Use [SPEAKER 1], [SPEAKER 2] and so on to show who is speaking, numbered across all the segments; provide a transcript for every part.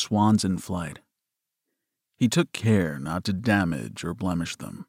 [SPEAKER 1] swans in flight. He took care not to damage or blemish them.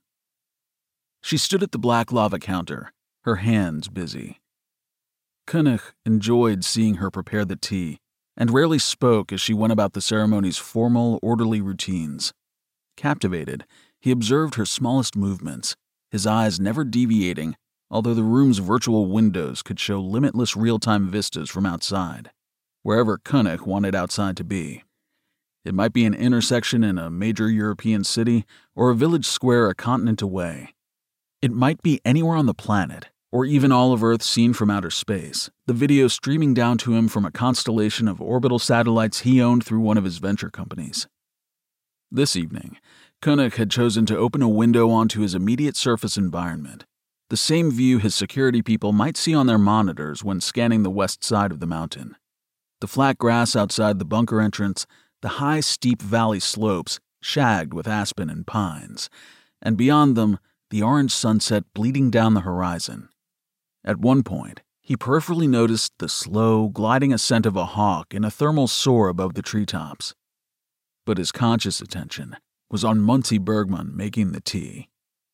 [SPEAKER 1] She stood at the black lava counter, her hands busy. König enjoyed seeing her prepare the tea and rarely spoke as she went about the ceremony's formal, orderly routines. Captivated, he observed her smallest movements, his eyes never deviating, although the room's virtual windows could show limitless real-time vistas from outside, wherever König wanted outside to be. It might be an intersection in a major European city or a village square a continent away. It might be anywhere on the planet, or even all of Earth seen from outer space, the video streaming down to him from a constellation of orbital satellites he owned through one of his venture companies. This evening, König had chosen to open a window onto his immediate surface environment, the same view his security people might see on their monitors when scanning the west side of the mountain. The flat grass outside the bunker entrance, the high, steep valley slopes shagged with aspen and pines, and beyond them, the orange sunset bleeding down the horizon. At one point, he peripherally noticed the slow, gliding ascent of a hawk in a thermal soar above the treetops. But his conscious attention was on Muncie Bergman making the tea.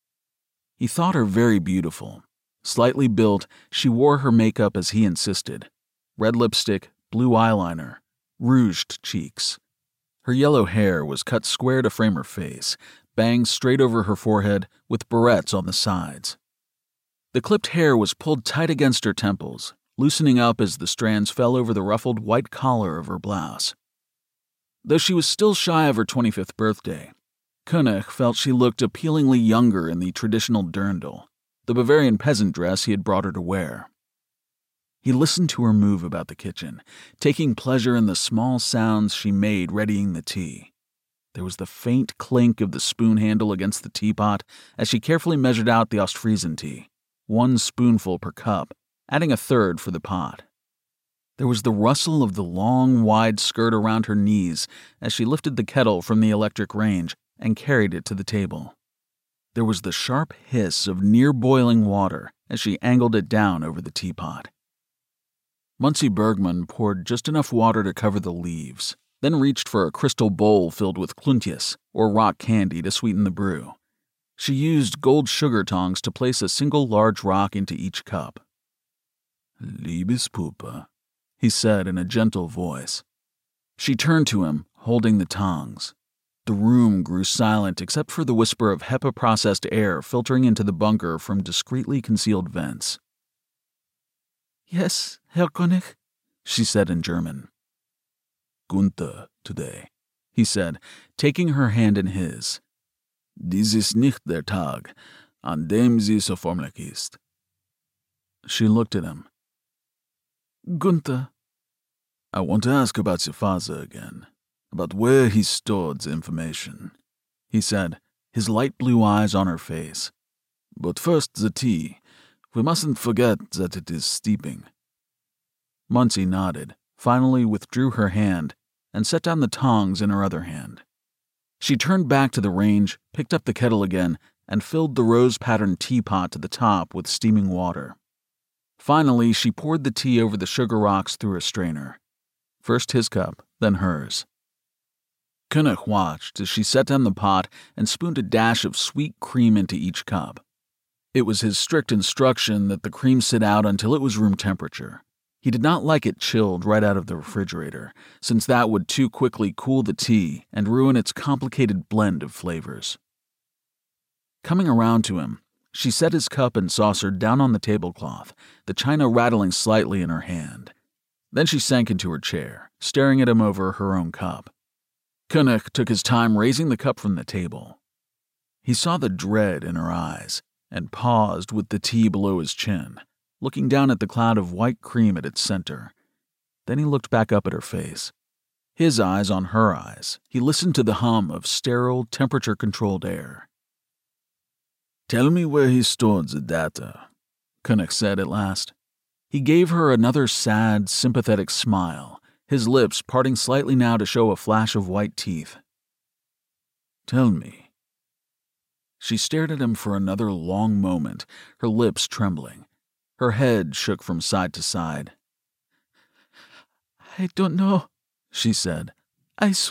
[SPEAKER 1] He thought her very beautiful. Slightly built, she wore her makeup as he insisted. Red lipstick, blue eyeliner, rouged cheeks. Her yellow hair was cut square to frame her face, bangs straight over her forehead with barrettes on the sides. The clipped hair was pulled tight against her temples, loosening up as the strands fell over the ruffled white collar of her blouse. Though she was still shy of her 25th birthday, König felt she looked appealingly younger in the traditional dirndl, the Bavarian peasant dress he had brought her to wear. He listened to her move about the kitchen, taking pleasure in the small sounds she made readying the tea. There was the faint clink of the spoon handle against the teapot as she carefully measured out the Ostfriesen tea, 1 spoonful per cup, adding a third for the pot. There was the rustle of the long, wide skirt around her knees as she lifted the kettle from the electric range and carried it to the table. There was the sharp hiss of near-boiling water as she angled it down over the teapot. Muncie Bergman poured just enough water to cover the leaves, then reached for a crystal bowl filled with kluntjes, or rock candy, to sweeten the brew. She used gold sugar tongs to place a single large rock into each cup. "Liebespuppe," he said in a gentle voice. She turned to him, holding the tongs. The room grew silent except for the whisper of HEPA-processed air filtering into the bunker from discreetly concealed vents. "Yes, Herr König," she said in German. "Gunther, today," he said, taking her hand in his. "Dies ist nicht der Tag, an dem sie so förmlich ist." She looked at him. "Gunther." "I want to ask about your father again, about where he stored the information," he said, his light blue eyes on her face. "But first the tea. We mustn't forget that it is steeping." Muncie nodded, finally withdrew her hand, and set down the tongs in her other hand. She turned back to the range, picked up the kettle again, and filled the rose-patterned teapot to the top with steaming water. Finally, she poured the tea over the sugar rocks through a strainer. First his cup, then hers. König watched as she set down the pot and spooned a dash of sweet cream into each cup. It was his strict instruction that the cream sit out until it was room temperature. He did not like it chilled right out of the refrigerator, since that would too quickly cool the tea and ruin its complicated blend of flavors. Coming around to him, she set his cup and saucer down on the tablecloth, the china rattling slightly in her hand. Then she sank into her chair, staring at him over her own cup. König took his time raising the cup from the table. He saw the dread in her eyes and paused with the tea below his chin, looking down at the cloud of white cream at its center. Then he looked back up at her face. His eyes on her eyes, he listened to the hum of sterile, temperature-controlled air. "Tell me where he stored the data," König said at last. He gave her another sad, sympathetic smile, his lips parting slightly now to show a flash of white teeth. "Tell me." She stared at him for another long moment, her lips trembling. Her head shook from side to side. "I don't know," she said. "I